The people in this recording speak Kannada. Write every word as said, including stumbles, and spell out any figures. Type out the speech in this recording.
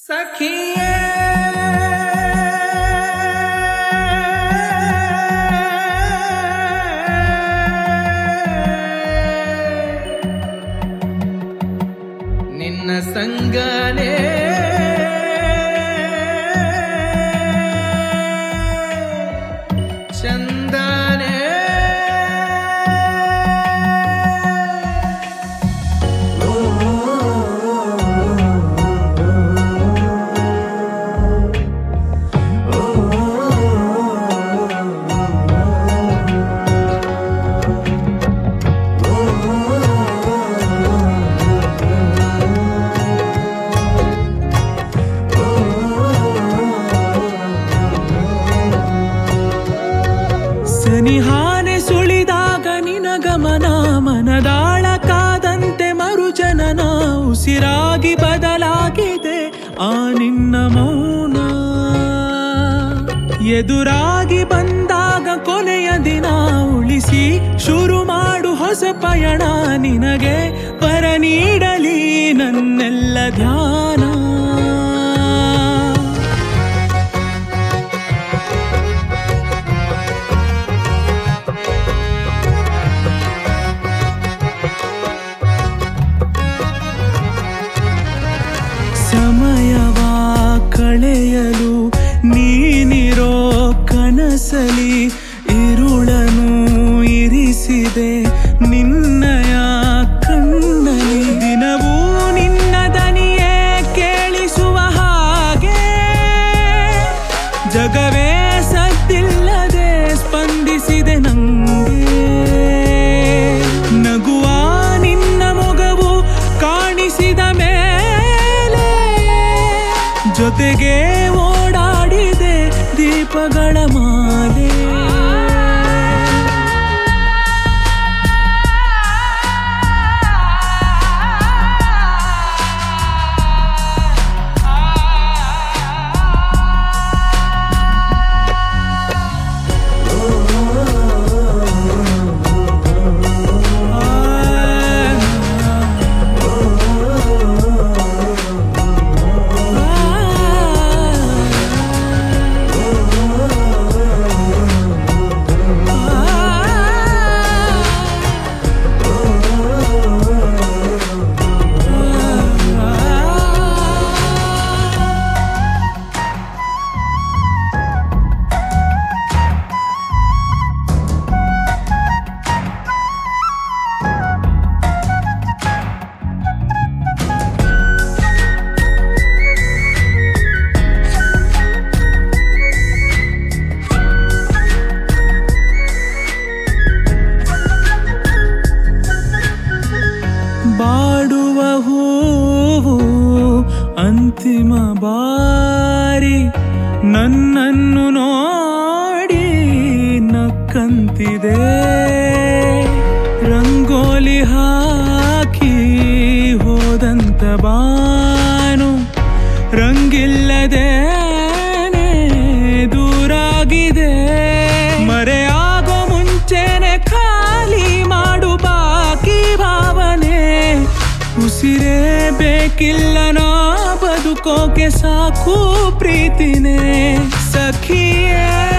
ಸಖಿಯೇ ನಿನ್ನ ಸಂಗನೇ ಚಂದನೇ ಸನಿಹಾನೆ ಸುಳಿದಾಗ ನಿನಗಮನ ಮನದಾಳ ಕಾದಂತೆ ಮರುಜನನ ಉಸಿರಾಗಿ ಬದಲಾಗಿದೆ ಆ ನಿನ್ನ ಮೌನ ಎದುರಾಗಿ ಬಂದಾಗ ಕೊನೆಯ ದಿನ ಉಳಿಸಿ ಶುರು ಮಾಡು ಹೊಸ ಪಯಣ ನಿನಗೆ ವರ ನೀಡಲಿ ನನ್ನೆಲ್ಲ ಧ್ಯಾನ ಸಮಯವ ಕಳೆಯಲು ನೀನಿರೋ ಕನಸಲಿ ಇರುಳನು ಇರಿಸಿದೆ ನಿನ್ನಯ ಕಣ್ಣಲಿ ದಿನವೂ ನಿನ್ನ ದನಿಯೇ ಕೇಳಿಸುವ ಹಾಗೆ ಜಗವೇ ಸದ್ದಿಲ್ಲದೆ ಸ್ಪಂದಿಸಿದೆ ನಂಗೆ ನಗುವ ನಿನ್ನ ಮೊಗವು ಕಾಣಿಸಿದ ಮೇಲೆ ಜೊತೆಗೆ ಓಡಾಡಿದೆ ದೀಪಗಳ ಮಾಲೆ ಬಾಡುವ ಹೂವು ಅಂತಿಮ ಬಾರಿ ನನ್ನನ್ನು ನೋಡಿ ನಕ್ಕಂತಿದೆ ರಂಗೋಲಿ ಹಾಕಿ ಹೋದಂತ ಬಾನು ರಂಗಿಲ್ಲದೇನೆ ದೂರಾಗಿದೆ ಮರೆಯಾಗೋ ಮುಂಚೆನೆ ಖಾಲಿ ಮಾಡು ಬಾಕಿ ಭಾವನೆ ಉಸಿರೇ ಬೇಕಿಲ್ಲ ನಾ ಬದುಕೋಕೆ ಸಾಕು ಪ್ರೀತಿನೇ ಸಖಿಯೇ.